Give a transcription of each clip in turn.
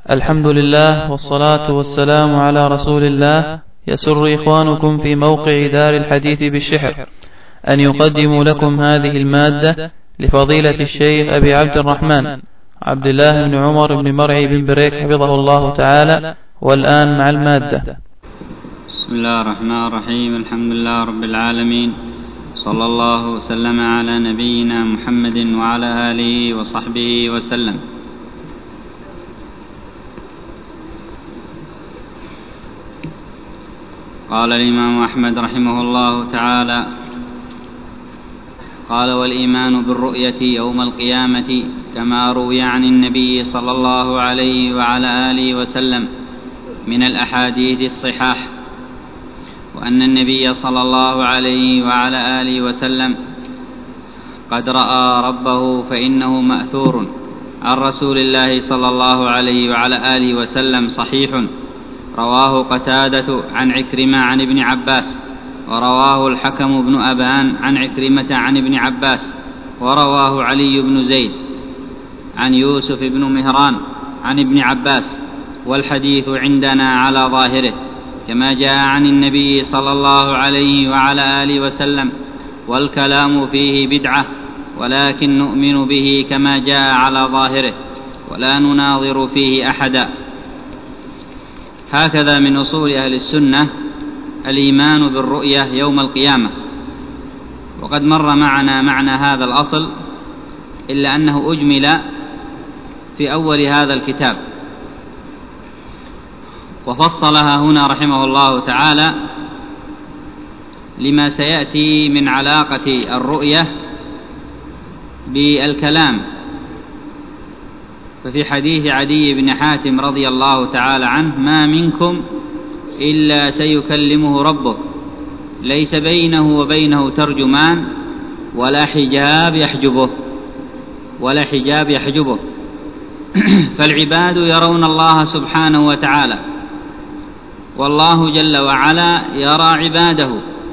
الحمد لله والصلاة والسلام على رسول الله. يسر إخوانكم في موقع دار الحديث بالشحر أن يقدموا لكم هذه المادة لفضيلة الشيخ أبي عبد الرحمن عبد الله بن عمر بن مرعي بن بريك حفظه الله تعالى. والآن مع المادة. بسم الله الرحمن الرحيم. الحمد لله رب العالمين، صلى الله وسلم على نبينا محمد وعلى آله وصحبه وسلم. قال الإمام أحمد رحمه الله تعالى: قال: والإيمان بالرؤية يوم القيامة كما روي عن النبي صلى الله عليه وعلى آله وسلم من الأحاديث الصحاح، وأن النبي صلى الله عليه وعلى آله وسلم قد رأى ربه فإنه مأثور عن رسول الله صلى الله عليه وعلى آله وسلم صحيح، رواه قتادة عن عكرمة عن ابن عباس، ورواه الحكم بن أبان عن عكرمة عن ابن عباس، ورواه علي بن زيد عن يوسف بن مهران عن ابن عباس، والحديث عندنا على ظاهره كما جاء عن النبي صلى الله عليه وعلى آله وسلم، والكلام فيه بدعة، ولكن نؤمن به كما جاء على ظاهره ولا نناظر فيه أحدا. هكذا من أصول أهل السنة الإيمان بالرؤية يوم القيامة. وقد مر معنا معنى هذا الأصل، إلا أنه أجمل في أول هذا الكتاب، وفصلها هنا رحمه الله تعالى لما سيأتي من علاقة الرؤية بالكلام. ففي حديث عدي بن حاتم رضي الله تعالى عنه: ما منكم إلا سيكلمه ربه ليس بينه وبينه ترجمان ولا حجاب يحجبه فالعباد يرون الله سبحانه وتعالى، والله جل وعلا يرى عباده،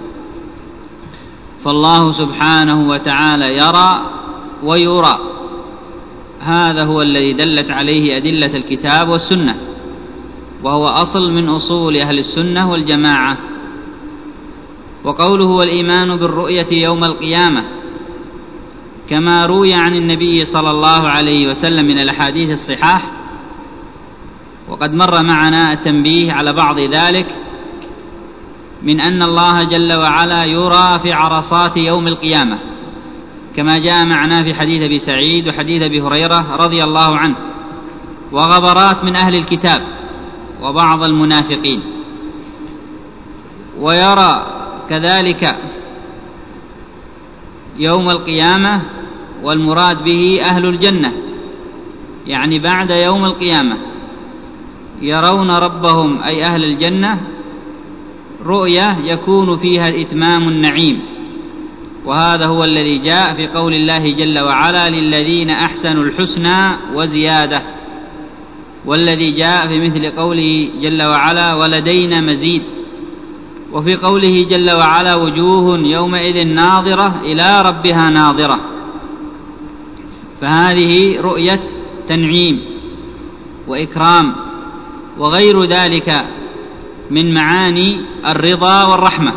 فالله سبحانه وتعالى يرى ويرى. هذا هو الذي دلت عليه أدلة الكتاب والسنة، وهو أصل من أصول أهل السنة والجماعة. وقوله: والإيمان بالرؤية يوم القيامة كما روي عن النبي صلى الله عليه وسلم من الأحاديث الصحاح. وقد مر معنا التنبيه على بعض ذلك، من أن الله جل وعلا يرى في عرصات يوم القيامة كما جاء معنا في حديث أبي سعيد وحديث أبي هريرة رضي الله عنه، وغبرات من أهل الكتاب وبعض المنافقين. ويرى كذلك يوم القيامة، والمراد به أهل الجنة، يعني بعد يوم القيامة يرون ربهم أي أهل الجنة رؤية يكون فيها إتمام النعيم. وهذا هو الذي جاء في قول الله جل وعلا: للذين أحسنوا الحسنى وزيادة، والذي جاء في مثل قوله جل وعلا: ولدينا مزيد. وفي قوله جل وعلا: وجوه يومئذ ناظرة إلى ربها ناظرة. فهذه رؤية تنعيم وإكرام وغير ذلك من معاني الرضا والرحمة.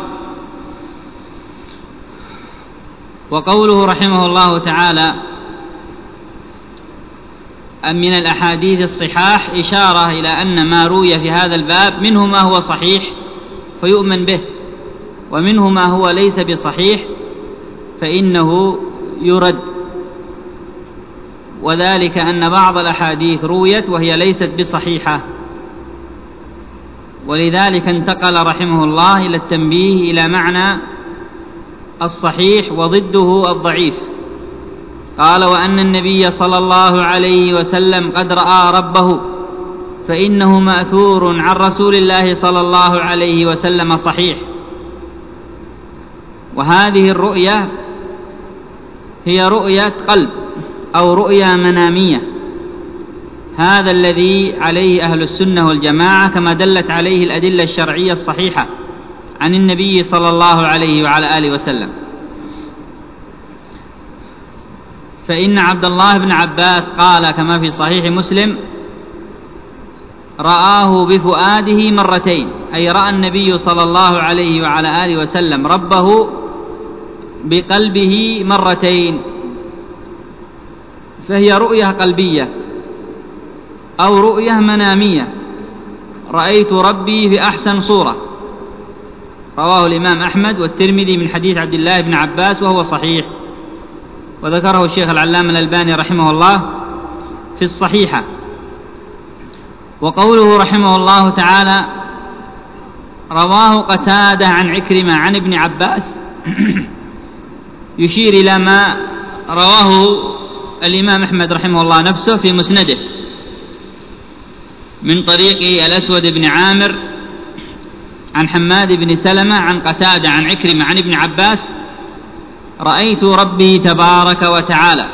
وقوله رحمه الله تعالى من الأحاديث الصحاح إشارة إلى أن ما روي في هذا الباب منه ما هو صحيح فيؤمن به، ومنه ما هو ليس بصحيح فإنه يرد. وذلك أن بعض الأحاديث رويت وهي ليست بصحيحة، ولذلك انتقل رحمه الله إلى التنبيه إلى معنى الصحيح وضده الضعيف. قال: وأن النبي صلى الله عليه وسلم قد رأى ربه فإنه مأثور عن رسول الله صلى الله عليه وسلم صحيح. وهذه الرؤية هي رؤية قلب أو رؤية منامية، هذا الذي عليه أهل السنة والجماعة كما دلت عليه الأدلة الشرعية الصحيحة عن النبي صلى الله عليه وعلى آله وسلم. فإن عبد الله بن عباس قال كما في صحيح مسلم: رآه بفؤاده مرتين، أي رأى النبي صلى الله عليه وعلى آله وسلم ربه بقلبه مرتين، فهي رؤية قلبية أو رؤية منامية. رأيت ربي في أحسن صورة، رواه الإمام أحمد والترمذي من حديث عبد الله بن عباس وهو صحيح، وذكره الشيخ العلامة الألباني رحمه الله في الصحيحة. وقوله رحمه الله تعالى رواه قتادة عن عكرمة عن ابن عباس يشير إلى ما رواه الإمام أحمد رحمه الله نفسه في مسنده من طريق الأسود بن عامر عن حماد بن سلمة عن قتادة عن عكرمة عن ابن عباس: رأيت ربي تبارك وتعالى.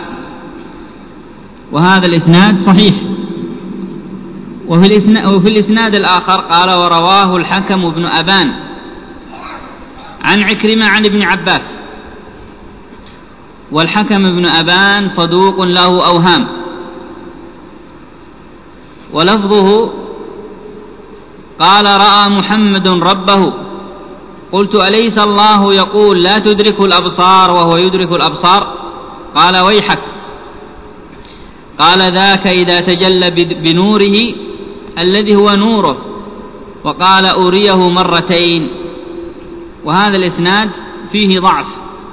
وهذا الإسناد صحيح. وفي الإسناد الآخر قال: ورواه الحكم بن أبان عن عكرمة عن ابن عباس. والحكم بن أبان صدوق له أوهام. ولفظه قال: رأى محمد ربه. قلت: أليس الله يقول لا تدرك الأبصار وهو يدرك الأبصار؟ قال: ويحك. قال: ذاك إذا تجلى بنوره الذي هو نوره. وقال: أريه مرتين. وهذا الإسناد فيه ضعف،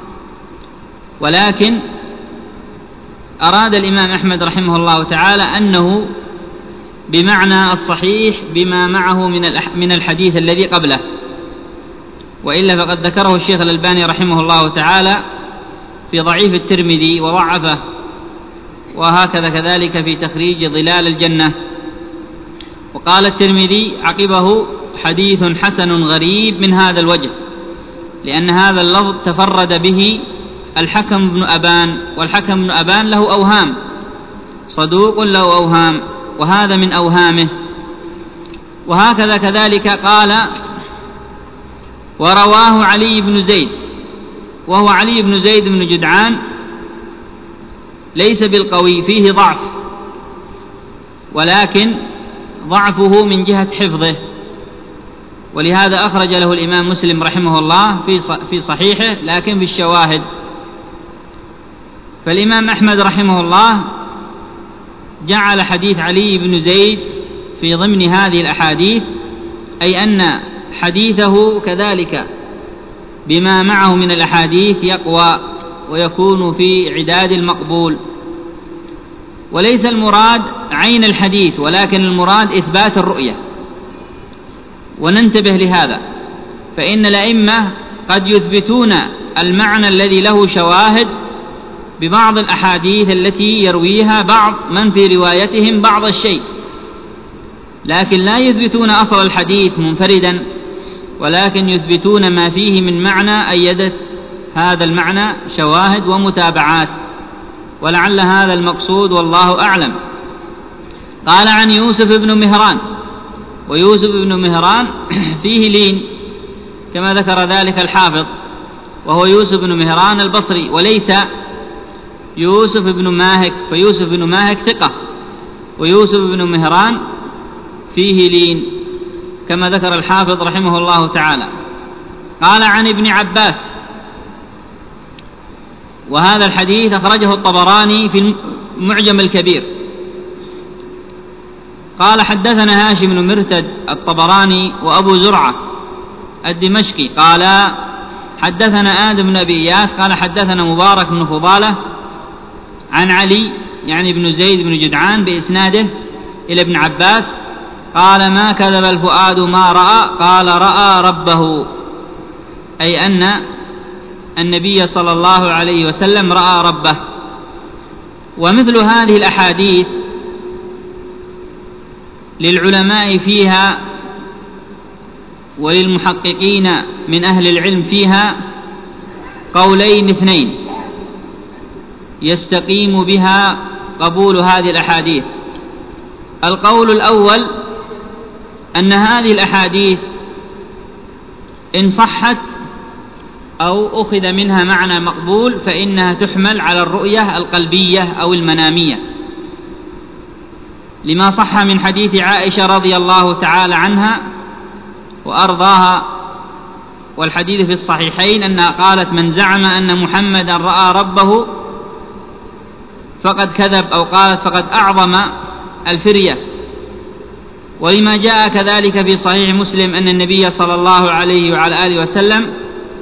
ولكن أراد الإمام أحمد رحمه الله تعالى أنه بمعنى الصحيح بما معه من الحديث الذي قبله، وإلا فقد ذكره الشيخ الألباني رحمه الله تعالى في ضعيف الترمذي وضعفه، وهكذا كذلك في تخريج ظلال الجنة. وقال الترمذي عقبه: حديث حسن غريب من هذا الوجه، لأن هذا اللفظ تفرد به الحكم بن أبان، والحكم بن أبان له أوهام، صدوق له أوهام، وهذا من أوهامه. وهكذا كذلك قال: ورواه علي بن زيد، وهو علي بن زيد بن جدعان، ليس بالقوي، فيه ضعف، ولكن ضعفه من جهة حفظه، ولهذا أخرج له الإمام مسلم رحمه الله في صحيحه، لكن في الشواهد. فالإمام أحمد رحمه الله جعل حديث علي بن زيد في ضمن هذه الأحاديث، أي أن حديثه كذلك بما معه من الأحاديث يقوى ويكون في عداد المقبول. وليس المراد عين الحديث، ولكن المراد إثبات الرؤية. وننتبه لهذا، فإن الأئمة قد يثبتون المعنى الذي له شواهد ببعض الأحاديث التي يرويها بعض من في روايتهم بعض الشيء، لكن لا يثبتون أصل الحديث منفردا، ولكن يثبتون ما فيه من معنى أيدت هذا المعنى شواهد ومتابعات، ولعل هذا المقصود والله أعلم. قال: عن يوسف بن مهران. ويوسف بن مهران فيه لين كما ذكر ذلك الحافظ، وهو يوسف بن مهران البصري، وليس يوسف بن ماهك، فيوسف بن ماهك ثقة، ويوسف بن مهران فيه لين كما ذكر الحافظ رحمه الله تعالى. قال: عن ابن عباس. وهذا الحديث أخرجه الطبراني في المعجم الكبير. قال: حدثنا هاشم بن مرثد الطبراني وأبو زرعة الدمشقي قال: حدثنا آدم بن أبي إياس قال: حدثنا مبارك بن فضالة عن علي يعني بن زيد بن جدعان بإسناده إلى ابن عباس قال: ما كذب الفؤاد ما رأى، قال: رأى ربه، أي أن النبي صلى الله عليه وسلم رأى ربه. ومثل هذه الأحاديث للعلماء فيها وللمحققين من أهل العلم فيها قولين اثنين يستقيم بها قبول هذه الأحاديث. القول الأول أن هذه الأحاديث إن صحت أو أخذ منها معنى مقبول فإنها تحمل على الرؤية القلبية أو المنامية، لما صح من حديث عائشة رضي الله تعالى عنها وأرضاها، والحديث في الصحيحين أنها قالت: من زعم أن محمدا رأى ربه فقد كذب، أو قالت فقد أعظم الفرية. ولما جاء كذلك في صحيح مسلم أن النبي صلى الله عليه وعلى آله وسلم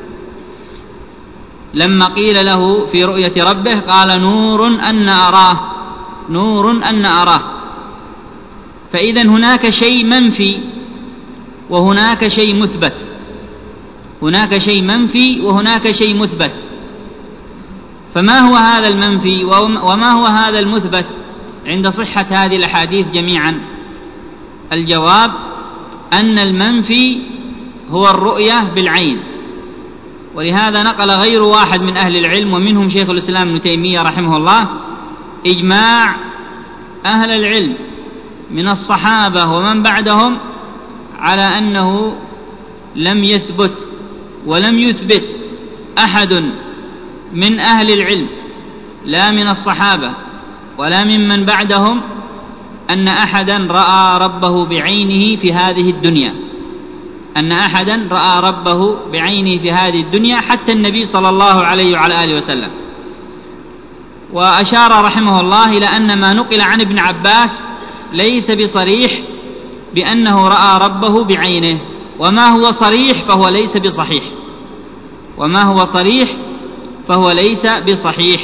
لما قيل له في رؤية ربه قال: نور أن أراه، نور أن أراه. فإذا هناك شيء منفي وهناك شيء مثبت، هناك شيء منفي وهناك شيء مثبت. فما هو هذا المنفي وما هو هذا المثبت عند صحة هذه الأحاديث جميعا؟ الجواب أن المنفي هو الرؤية بالعين. ولهذا نقل غير واحد من أهل العلم ومنهم شيخ الإسلام ابن تيمية رحمه الله إجماع أهل العلم من الصحابة ومن بعدهم على أنه لم يثبت ولم يثبت أحد من أهل العلم لا من الصحابة ولا ممن بعدهم أن أحدا رأى ربه بعينه في هذه الدنيا، أن أحدا رأى ربه بعينه في هذه الدنيا حتى النبي صلى الله عليه وعلى آله وسلم. وأشار رحمه الله إلى أن ما نقل عن ابن عباس ليس بصريح بأنه رأى ربه بعينه، وما هو صريح فهو ليس بصحيح، وما هو صريح فهو ليس بصحيح.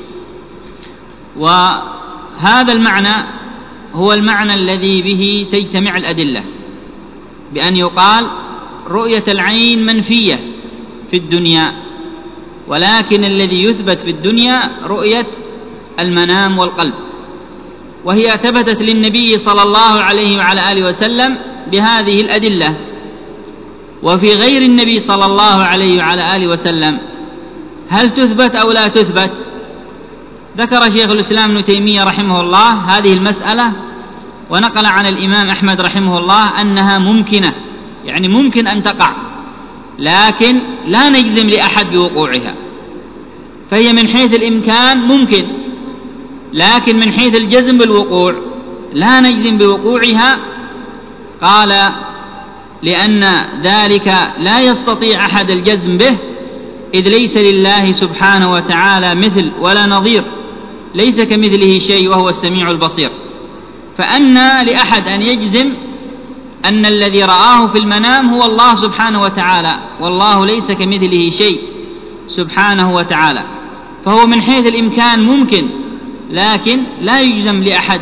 وهذا المعنى هو المعنى الذي به تجتمع الأدلة، بأن يقال رؤية العين منفية في الدنيا، ولكن الذي يثبت في الدنيا رؤية المنام والقلب، وهي ثبتت للنبي صلى الله عليه وعلى آله وسلم بهذه الأدلة. وفي غير النبي صلى الله عليه وعلى آله وسلم هل تثبت أو لا تثبت؟ ذكر شيخ الإسلام ابن تيمية رحمه الله هذه المسألة، ونقل عن الإمام أحمد رحمه الله أنها ممكنة، يعني ممكن أن تقع، لكن لا نجزم لأحد بوقوعها. فهي من حيث الإمكان ممكن، لكن من حيث الجزم بالوقوع لا نجزم بوقوعها. قال: لأن ذلك لا يستطيع أحد الجزم به، إذ ليس لله سبحانه وتعالى مثل ولا نظير، ليس كمثله شيء وهو السميع البصير. فأن لأحد أن يجزم أن الذي رآه في المنام هو الله سبحانه وتعالى، والله ليس كمثله شيء سبحانه وتعالى. فهو من حيث الإمكان ممكن، لكن لا يجزم لأحد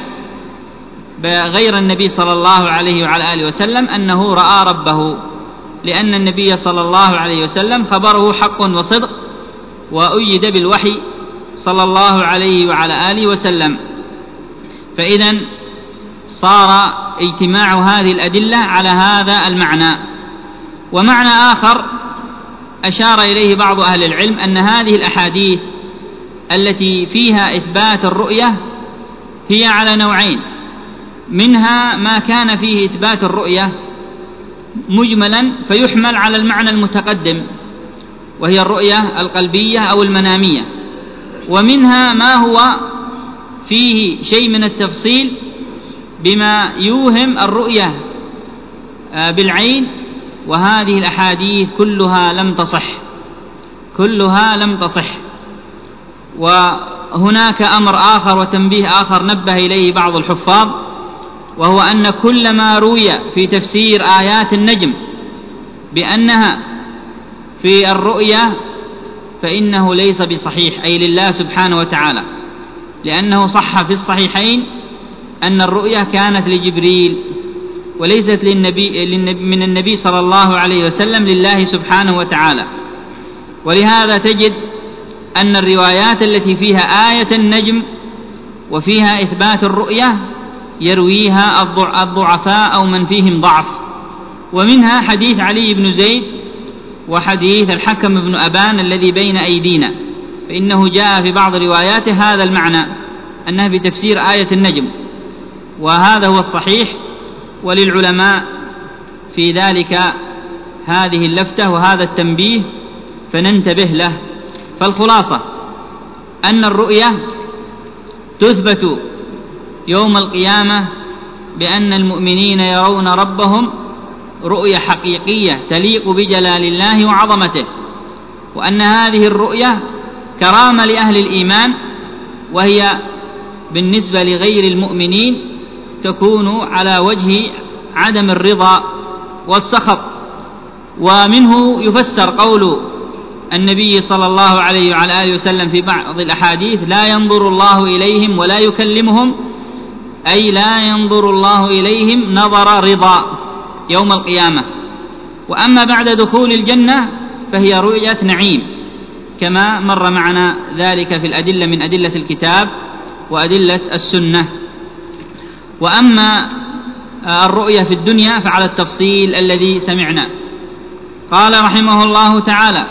بغير النبي صلى الله عليه وعلى آله وسلم أنه رأى ربه، لأن النبي صلى الله عليه وسلم خبره حق وصدق، وأيد بالوحي صلى الله عليه وعلى آله وسلم. فإذن صار اجتماع هذه الأدلة على هذا المعنى. ومعنى آخر أشار إليه بعض أهل العلم أن هذه الأحاديث التي فيها إثبات الرؤية هي على نوعين: منها ما كان فيه إثبات الرؤية مجملا فيحمل على المعنى المتقدم، وهي الرؤية القلبية أو المنامية، ومنها ما هو فيه شيء من التفصيل بما يوهم الرؤية بالعين. وهذه الأحاديث كلها لم تصح، كلها لم تصح. وهناك أمر آخر وتنبيه آخر نبه إليه بعض الحفاظ، وهو أن كل ما روي في تفسير آيات النجم بأنها في الرؤية فإنه ليس بصحيح، أي لله سبحانه وتعالى، لأنه صح في الصحيحين أن الرؤية كانت لجبريل وليست من النبي صلى الله عليه وسلم لله سبحانه وتعالى. ولهذا تجد أن الروايات التي فيها آية النجم وفيها إثبات الرؤية يرويها الضعفاء أو من فيهم ضعف، ومنها حديث علي بن زيد وحديث الحكم بن أبان الذي بين أيدينا، فإنه جاء في بعض رواياته هذا المعنى أنها بتفسير آية النجم، وهذا هو الصحيح. وللعلماء في ذلك هذه اللفتة وهذا التنبيه فننتبه له. فالخلاصة أن الرؤية تثبت يوم القيامة بأن المؤمنين يرون ربهم رؤية حقيقية تليق بجلال الله وعظمته، وأن هذه الرؤية كرامة لأهل الإيمان، وهي بالنسبة لغير المؤمنين تكون على وجه عدم الرضا والسخط. ومنه يفسر قول النبي صلى الله عليه وعلى آله وسلم في بعض الأحاديث: لا ينظر الله إليهم ولا يكلمهم، أي لا ينظر الله إليهم نظر رضا يوم القيامة. وأما بعد دخول الجنة فهي رؤية نعيم، كما مر معنا ذلك في الأدلة من أدلة الكتاب وأدلة السنة. وأما الرؤية في الدنيا فعلى التفصيل الذي سمعنا. قال رحمه الله تعالى: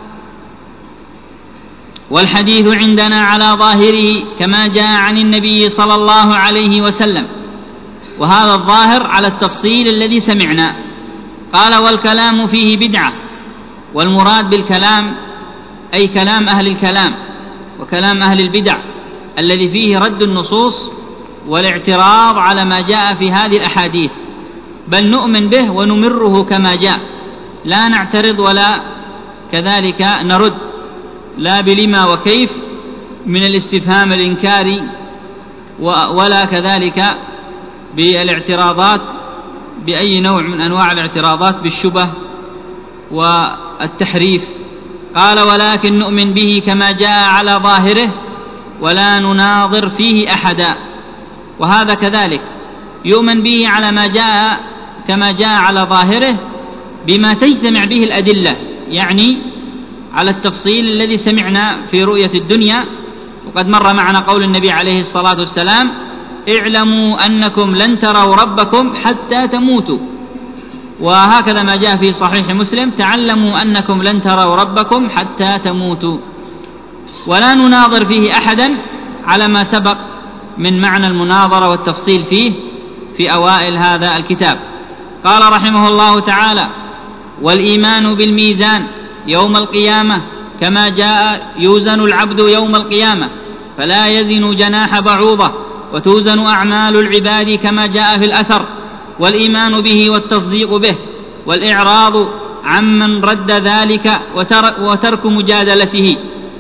والحديث عندنا على ظاهره كما جاء عن النبي صلى الله عليه وسلم، وهذا الظاهر على التفصيل الذي سمعنا. قال: والكلام فيه بدعة، والمراد بالكلام أي كلام أهل الكلام وكلام أهل البدع الذي فيه رد النصوص والاعتراض على ما جاء في هذه الأحاديث، بل نؤمن به ونمره كما جاء، لا نعترض ولا كذلك نرد، لا بلما وكيف من الاستفهام الإنكاري، ولا كذلك بالاعتراضات بأي نوع من أنواع الاعتراضات بالشبه والتحريف. قال: ولكن نؤمن به كما جاء على ظاهره ولا نناظر فيه أحدا. وهذا كذلك يؤمن به على ما جاء كما جاء على ظاهره بما تجتمع به الأدلة، يعني على التفصيل الذي سمعنا في رؤية الدنيا. وقد مر معنا قول النبي عليه الصلاة والسلام: اعلموا أنكم لن تروا ربكم حتى تموتوا. وهكذا ما جاء في صحيح مسلم: تعلموا أنكم لن تروا ربكم حتى تموتوا. ولا نناظر فيه أحدا على ما سبق من معنى المناظرة والتفصيل فيه في أوائل هذا الكتاب. قال رحمه الله تعالى: والإيمان بالميزان يوم القيامة كما جاء يوزن العبد يوم القيامة فلا يزن جناح بعوضة، وتوزن أعمال العباد كما جاء في الأثر، والإيمان به والتصديق به، والإعراض عمن رد ذلك وترك مجادلته.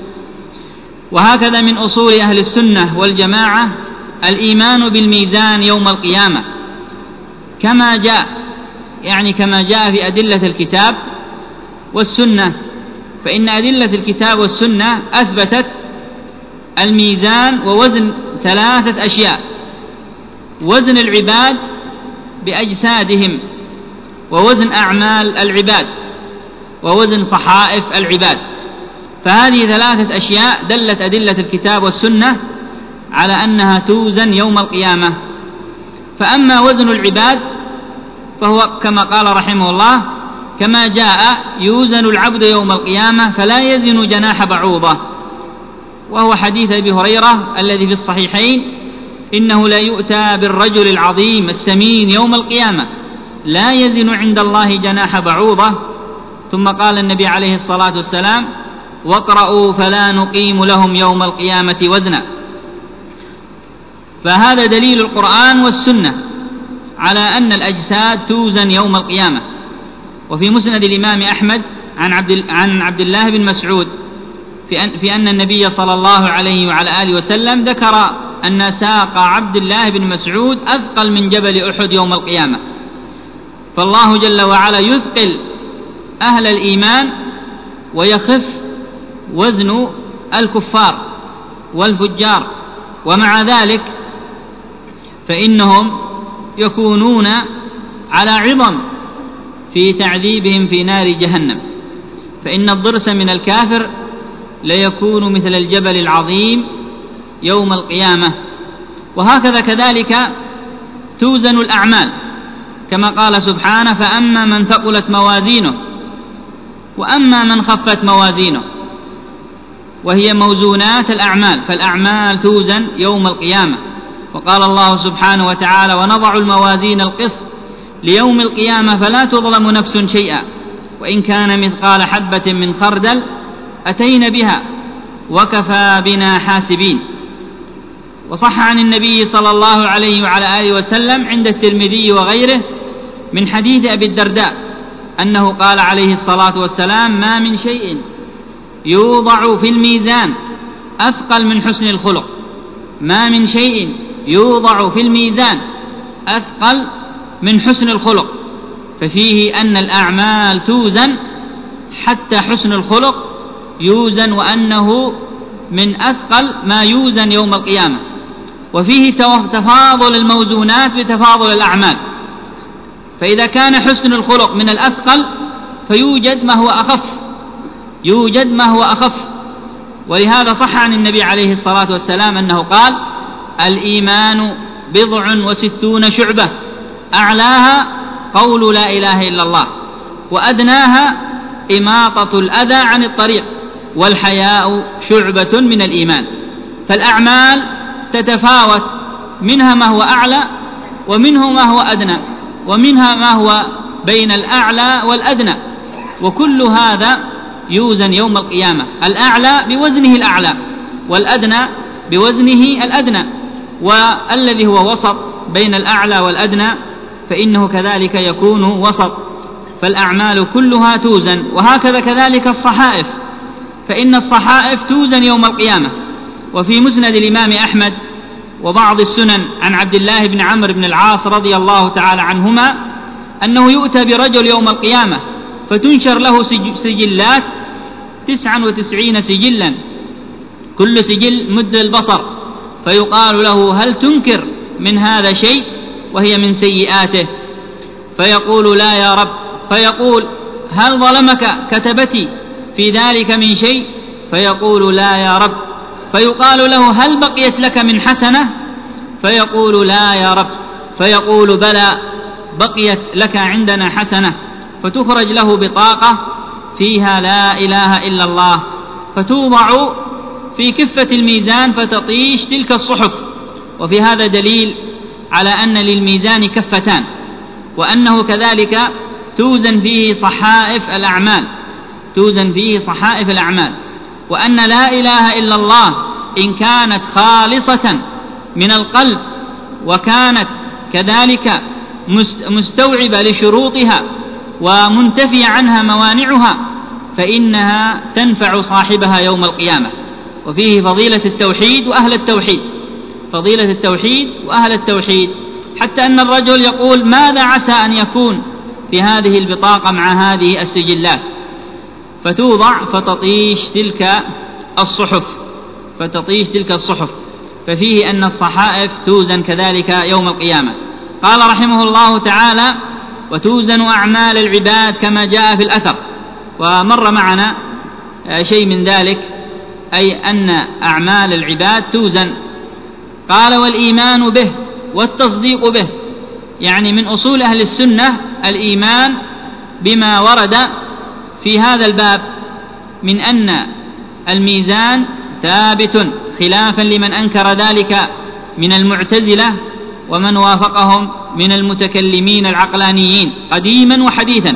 وهكذا من أصول أهل السنة والجماعة الإيمان بالميزان يوم القيامة كما جاء، يعني كما جاء في أدلة الكتاب والسنة. فإن أدلة الكتاب والسنة أثبتت الميزان ووزن 3 أشياء: وزن العباد بأجسادهم، ووزن أعمال العباد، ووزن صحائف العباد. فهذه 3 أشياء دلت أدلة الكتاب والسنة على أنها توزن يوم القيامة. فأما وزن العباد فهو كما قال رحمه الله: كما جاء يوزن العبد يوم القيامة فلا يزن جناح بعوضة، وهو حديث أبي هريرة الذي في الصحيحين: إنه لا يؤتى بالرجل العظيم السمين يوم القيامة لا يزن عند الله جناح بعوضة. ثم قال النبي عليه الصلاة والسلام: واقرأوا فلا نقيم لهم يوم القيامة وزنا. فهذا دليل القرآن والسنة على أن الأجساد توزن يوم القيامة. وفي مسند الإمام أحمد عن عبد الله بن مسعود في أن النبي صلى الله عليه وعلى آله وسلم ذكر أن ساق عبد الله بن مسعود أثقل من جبل أحد يوم القيامة. فالله جل وعلا يثقل أهل الإيمان ويخف وزن الكفار والفجار، ومع ذلك فإنهم يكونون على عظم في تعذيبهم في نار جهنم. فإن الضرس من الكافر ليكون مثل الجبل العظيم يوم القيامة. وهكذا كذلك توزن الأعمال كما قال سبحانه: فأما من ثقلت موازينه وأما من خفت موازينه، وهي موزونات الأعمال، فالأعمال توزن يوم القيامة. وقال الله سبحانه وتعالى: ونضع الموازين القسط ليوم القيامة فلا تظلم نفس شيئا وإن كان مثقال حبة من خردل أتينا بها وكفى بنا حاسبين. وصح عن النبي صلى الله عليه وعلى آله وسلم عند الترمذي وغيره من حديث أبي الدرداء أنه قال عليه الصلاة والسلام: ما من شيء يوضع في الميزان أثقل من حسن الخلق، ما من شيء يوضع في الميزان أثقل من حسن الخلق، ففيه أن الأعمال توزن حتى حسن الخلق يوزن، وأنه من أثقل ما يوزن يوم القيامة. وفيه تفاضل الموزونات بتفاضل الأعمال، فإذا كان حسن الخلق من الأثقل فيوجد ما هو أخف، ولهذا صح عن النبي عليه الصلاة والسلام أنه قال: الإيمان 69 شعبة، أعلاها قول لا إله إلا الله، وأدناها إماطة الأذى عن الطريق، والحياء شعبة من الإيمان. فالأعمال تتفاوت، منها ما هو أعلى ومنه ما هو أدنى، ومنها ما هو بين الأعلى والأدنى، وكل هذا يوزن يوم القيامة، الأعلى بوزنه الأعلى والأدنى بوزنه الأدنى، والذي هو وسط بين الأعلى والأدنى فإنه كذلك يكون وسط. فالأعمال كلها توزن، وهكذا كذلك الصحائف، فإن الصحائف توزن يوم القيامة. وفي مسند الإمام أحمد وبعض السنن عن عبد الله بن عمرو بن العاص رضي الله تعالى عنهما أنه يؤتى برجل يوم القيامة فتنشر له سجلات 99 سجلا، كل سجل مد البصر، فيقال له: هل تنكر من هذا شيء؟ وهي من سيئاته، فيقول: لا يا رب. فيقول: هل ظلمك كتبتي في ذلك من شيء؟ فيقول: لا يا رب. فيقال له: هل بقيت لك من حسنة؟ فيقول: لا يا رب. فيقول: بلى، بقيت لك عندنا حسنة. فتخرج له بطاقة فيها لا إله إلا الله، فتوضع في كفة الميزان فتطيش تلك الصحف. وفي هذا دليل على أن للميزان كفتان، وأنه كذلك توزن فيه صحائف الأعمال، وأن لا إله إلا الله إن كانت خالصة من القلب وكانت كذلك مستوعبة لشروطها ومنتفية عنها موانعها فإنها تنفع صاحبها يوم القيامة. وفيه فضيلة التوحيد وأهل التوحيد، حتى أن الرجل يقول: ماذا عسى أن يكون في هذه البطاقة مع هذه السجلات؟ فتوضع فتطيش تلك الصحف. ففيه أن الصحائف توزن كذلك يوم القيامة. قال رحمه الله تعالى: وتوزن أعمال العباد كما جاء في الأثر. ومر معنا شيء من ذلك، أي أن أعمال العباد توزن. قال: والإيمان به والتصديق به، يعني من أصول أهل السنة الإيمان بما ورد في هذا الباب من أن الميزان ثابت، خلافا لمن أنكر ذلك من المعتزلة ومن وافقهم من المتكلمين العقلانيين قديما وحديثا.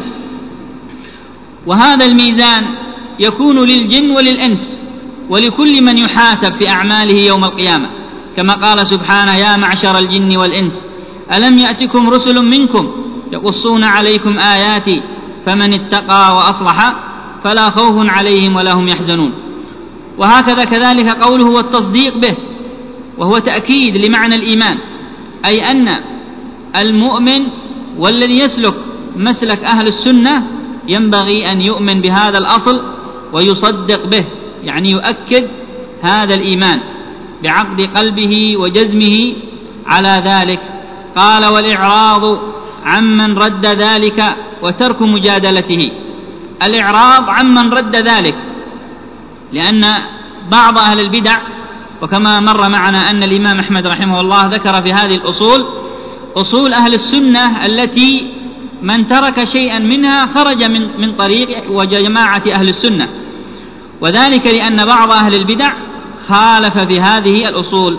وهذا الميزان يكون للجن وللإنس ولكل من يحاسب في أعماله يوم القيامة، كما قال سبحانه: يا معشر الجن والإنس ألم يأتكم رسل منكم يقصون عليكم آياتي فمن اتقى وأصلح فلا خوف عليهم ولا هم يحزنون. وهكذا كذلك قوله: والتصديق به، وهو تأكيد لمعنى الإيمان، أي أن المؤمن والذي يسلك مسلك أهل السنة ينبغي أن يؤمن بهذا الأصل ويصدق به، يعني يؤكد هذا الإيمان بعقد قلبه وجزمه على ذلك. قال: والإعراض عمن رد ذلك وترك مجادلته. الإعراض عمن رد ذلك، لأن بعض أهل البدع، وكما مر معنا أن الإمام أحمد رحمه الله ذكر في هذه الأصول أصول أهل السنة التي من ترك شيئا منها خرج من طريق وجماعة أهل السنة، وذلك لأن بعض أهل البدع خالف في هذه الأصول.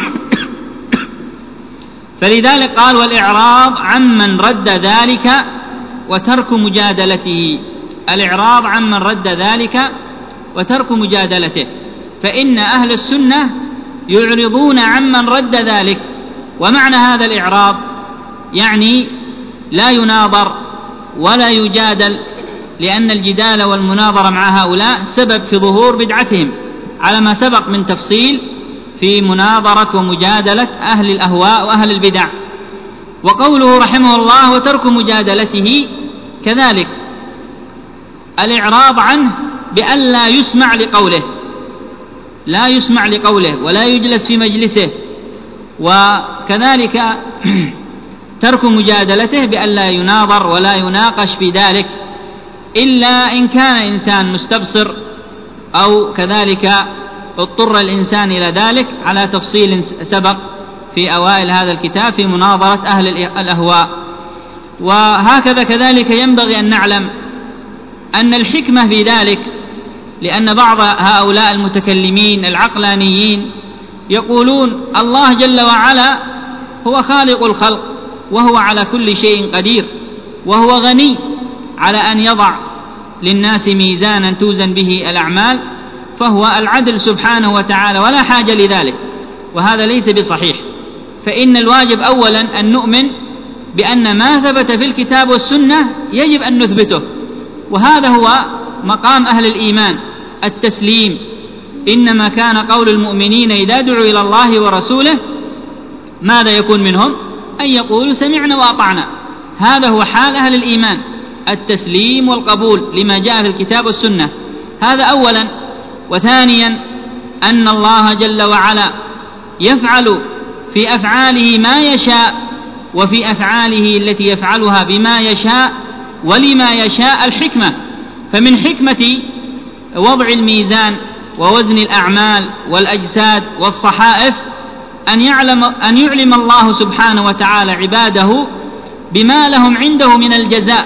فلذلك قال: والإعراض عمن رد ذلك وترك مجادلته. الإعراض عمن رد ذلك وترك مجادلته، فإن أهل السنة يعرضون عمن رد ذلك. ومعنى هذا الإعراض يعني لا يناظر ولا يجادل، لأن الجدال والمناظرة مع هؤلاء سبب في ظهور بدعتهم، على ما سبق من تفصيل في مناظرة ومجادلة أهل الأهواء وأهل البدع. وقوله رحمه الله وترك مجادلته كذلك الإعراض عنه بأن لا يسمع لقوله، لا يسمع لقوله ولا يجلس في مجلسه، وكذلك ترك مجادلته بأن لا يناظر ولا يناقش في ذلك إلا إن كان إنسان مستبصر، أو كذلك اضطر الإنسان إلى ذلك على تفصيل سبق في أوائل هذا الكتاب في مناظرة أهل الأهواء. وهكذا كذلك ينبغي أن نعلم أن الحكمة في ذلك، لأن بعض هؤلاء المتكلمين العقلانيين يقولون الله جل وعلا هو خالق الخلق وهو على كل شيء قدير، وهو غني على أن يضع للناس ميزانا توزن به الأعمال، فهو العدل سبحانه وتعالى ولا حاجة لذلك. وهذا ليس بصحيح، فإن الواجب أولا أن نؤمن بأن ما ثبت في الكتاب والسنة يجب أن نثبته، وهذا هو مقام أهل الإيمان التسليم. إنما كان قول المؤمنين إذا دعوا إلى الله ورسوله ماذا يكون منهم؟ أن يقولوا سمعنا وأطعنا. هذا هو حال أهل الإيمان، التسليم والقبول لما جاء في الكتاب والسنة، هذا أولا. وثانيا أن الله جل وعلا يفعل في أفعاله ما يشاء، وفي أفعاله التي يفعلها بما يشاء ولما يشاء الحكمة. فمن حكمة وضع الميزان ووزن الأعمال والأجساد والصحائف أن يعلم الله سبحانه وتعالى عباده بما لهم عنده من الجزاء،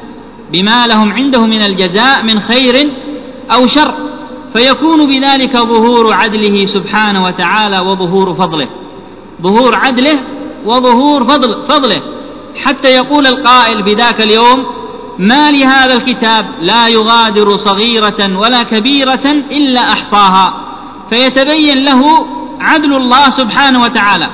بما لهم عنده من الجزاء من خير أو شر، فيكون بذلك ظهور عدله سبحانه وتعالى وظهور فضله، ظهور عدله وظهور فضله، حتى يقول القائل بذاك اليوم ما لهذا الكتاب لا يغادر صغيرة ولا كبيرة إلا أحصاها، فيتبين له عدل الله سبحانه وتعالى،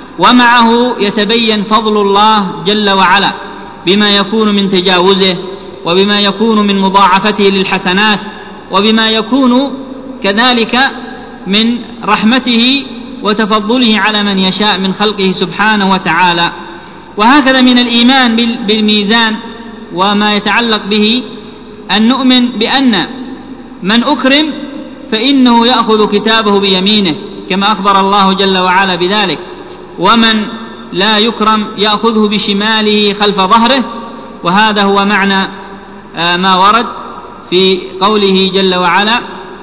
ومعه يتبين فضل الله جل وعلا بما يكون من تجاوزه، وبما يكون من مضاعفته للحسنات، وبما يكون كذلك من رحمته وتفضله على من يشاء من خلقه سبحانه وتعالى. وهكذا من الإيمان بالميزان وما يتعلق به أن نؤمن بأن من أكرم فإنه يأخذ كتابه بيمينه كما أخبر الله جل وعلا بذلك، ومن لا يكرم يأخذه بشماله خلف ظهره. وهذا هو معنى ما ورد في قوله جل وعلا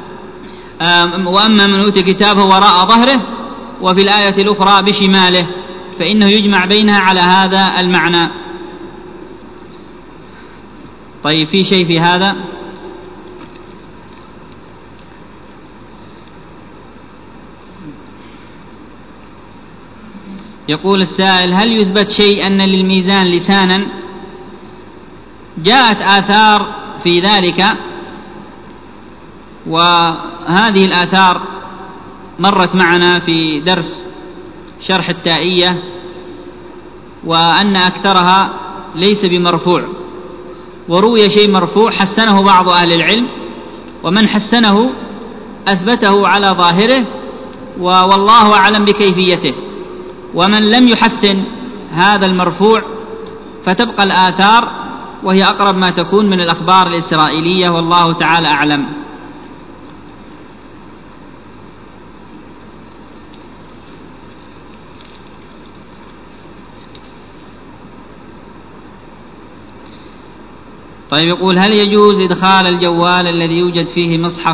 وأما من أوتي كتابه وراء ظهره، وفي الآية الأخرى بشماله، فإنه يجمع بينها على هذا المعنى. طيب، في شيء في هذا؟ يقول السائل هل يثبت شيء أن للميزان لسانا؟ جاءت آثار في ذلك، وهذه الآثار مرت معنا في درس شرح التائية، وأن أكثرها ليس بمرفوع، وروي شيء مرفوع حسنه بعض أهل العلم، ومن حسنه أثبته على ظاهره، والله أعلم بكيفيته. ومن لم يحسن هذا المرفوع فتبقى الآثار، وهي أقرب ما تكون من الأخبار الإسرائيلية، والله تعالى أعلم. طيب، يقول هل يجوز إدخال الجوال الذي يوجد فيه مصحف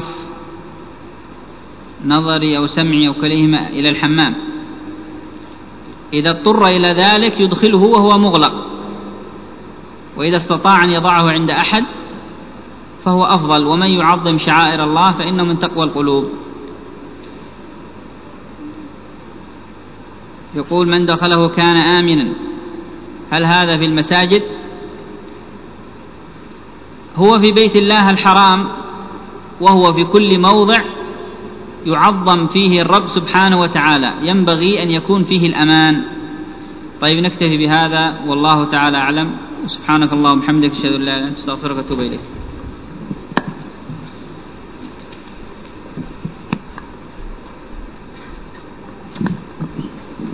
نظري أو سمعي أو كليهما إلى الحمام؟ إذا اضطر إلى ذلك يدخله وهو مغلق، وإذا استطاع أن يضعه عند أحد فهو أفضل، ومن يعظم شعائر الله فإنه من تقوى القلوب. يقول من دخله كان آمنا، هل هذا في المساجد؟ هو في بيت الله الحرام، وهو في كل موضع يعظم فيه الرب سبحانه وتعالى، ينبغي أن يكون فيه الأمان. طيب نكتفي بهذا والله تعالى أعلم. سبحانك اللهم وبحمدك، أشهد أن لا إله إلا أنت، أستغفرك وأتوب إليك.